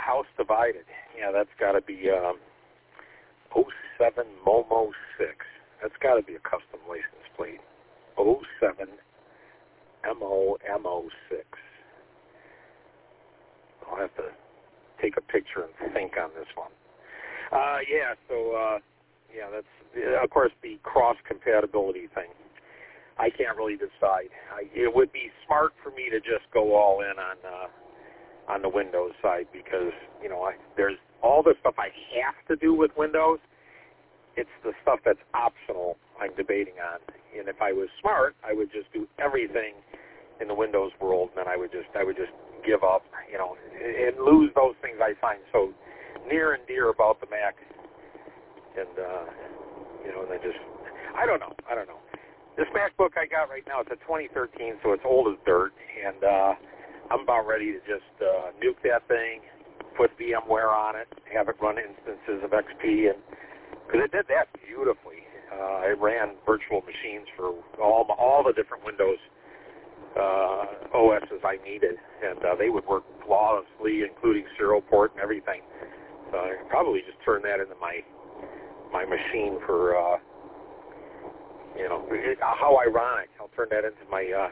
House Divided. Yeah, that's got to be 07 Momo 6. That's got to be a custom license plate. 07 MOMO 6. I'll have to take a picture and think on this one. That's, of course, the cross-compatibility thing. I can't really decide. It would be smart for me to just go all in on the Windows side because, there's all the stuff I have to do with Windows. It's the stuff that's optional I'm debating on. And if I was smart, I would just do everything in the Windows world, and then I would just give up, and lose those things I find so near and dear about the Mac. And, I don't know. This MacBook I got right now, it's a 2013, so it's old as dirt, and I'm about ready to just nuke that thing, put VMware on it, have it run instances of XP, and because it did that beautifully. It ran virtual machines for all the different Windows OSs I needed, and they would work flawlessly, including serial port and everything. So I could probably just turn that into my machine for, how ironic. I'll turn that into my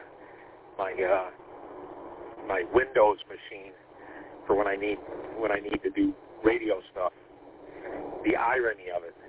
Windows machine for when I need to do radio stuff. The irony of it.